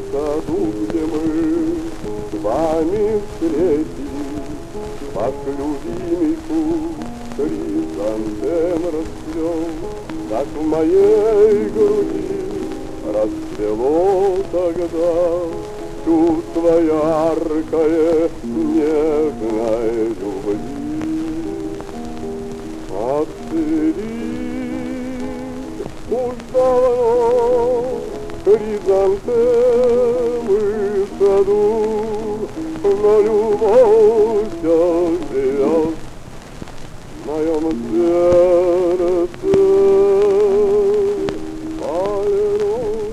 саду, где мы с вами встретились, пошлю вимику хризантем расцвел, так в моей груди расцвело тогда чувство яркое нежной любви. Отцели уж давно хризантемы в саду, но любовь все живет в моем сердце аллилуйя.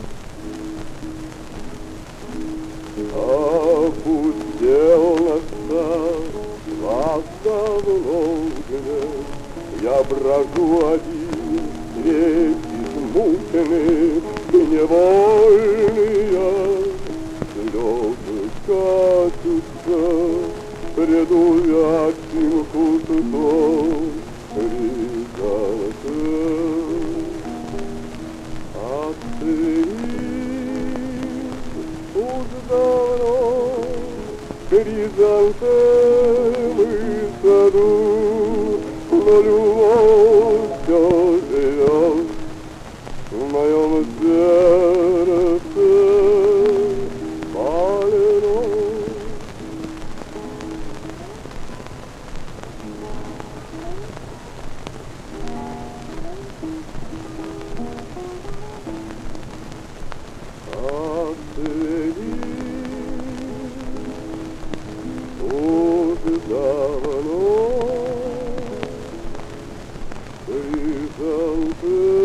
Опустел наш сад, вас давно нет, я брожу один, весь измученный и невольный я. Слезы катятся пред увядшим кустом хризантем. Уж давно хризантемы в саду, но любовь все живет в моем сердце аллилуйя. Уж давно хризантемы